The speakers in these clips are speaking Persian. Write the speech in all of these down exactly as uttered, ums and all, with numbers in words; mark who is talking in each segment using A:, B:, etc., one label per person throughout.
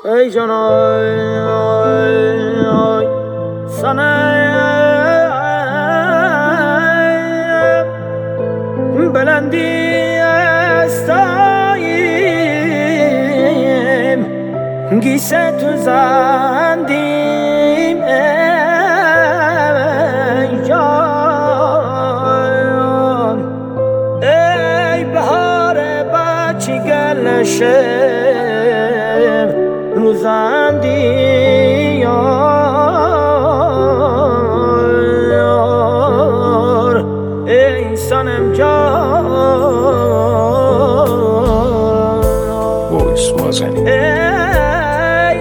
A: ای جان آی سنم بلندی استاییم گیسه تو زندیم ای جان ای بهار بچی گلشم روزندی یار ای سنم جان
B: Voice Mazani.
A: ای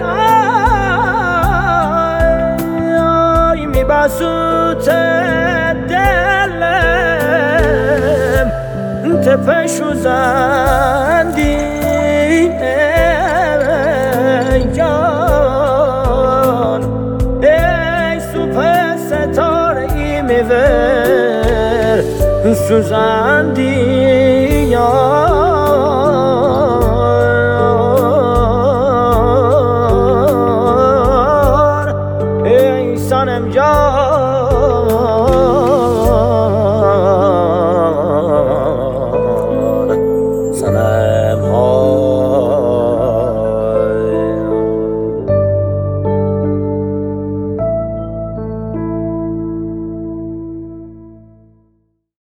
A: آی میبسوت دلم تپش و زندی ای جان ای سوپ ستاره ای میور سوزندی یار ای سنم جان